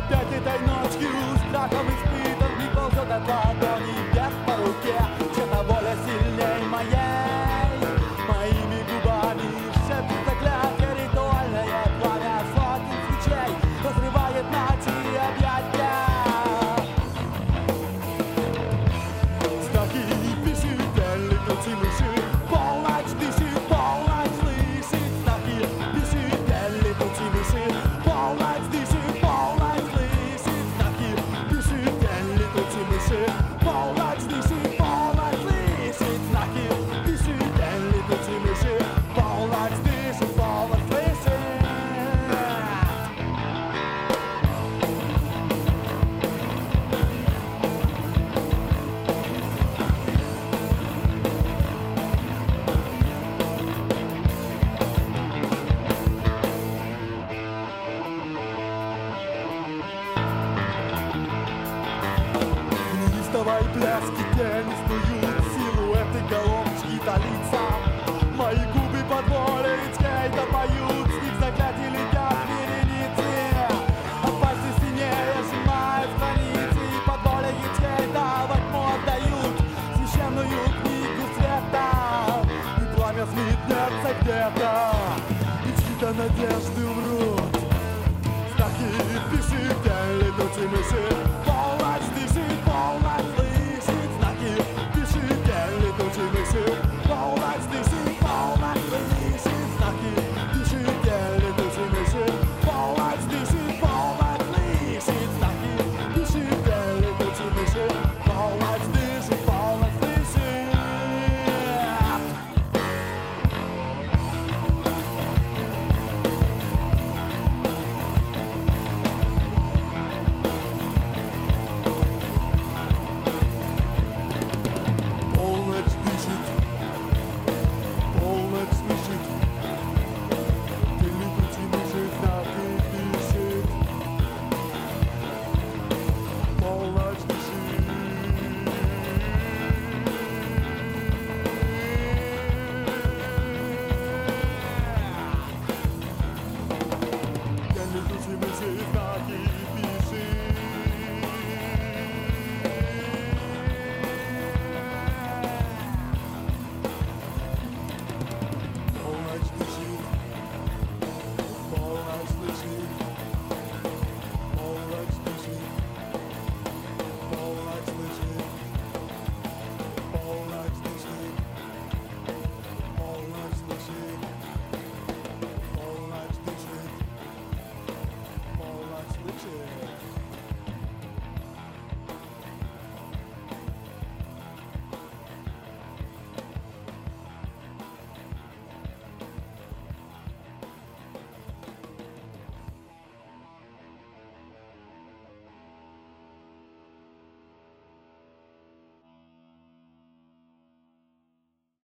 опять этой ночью страхом испытан не ползет от ладони вверх по руке. Чья-то воля сильней моей, моими губами шепчет заклятие ритуальное пламя сотен свечей разрывает ночи объятия. Страхи пишет, летучие мыши, полночь дышит, полночь слышит. Страхи пишет, летучие мыши, полночь дышит, полночь слышит. Страхи пишет, летучие мыши, полночь дышит, полночь слышит. Страхи пишет, летучие мыши, полночь дышит, полночь слышит. Неистовой пляски тени снуют силуэты головочки до лица. Мои губы под волей чьей-то поют, с них заклятия летят вереницы. Пальцы синее сжимают страницы, и под волей чьей-то во тьму отдают священную книгу света. И пламя сметнется где-то, и чьи-то надежды умрут. Страхи пишет, летучие мыши, полночь дышит, полночь слышит. Знаки пишет, летучие мыши, полночь дышит, полночь слышит. Знаки пишет, летучие мыши, полночь дышит, полночь слышит. Знаки пишет, летучие мыши, полночь дышит, полночь слышит. Полночь дышит, полночь слышит. Ты летучий мыши, знаки пишет. Полночь дышит. Я летучий мыши,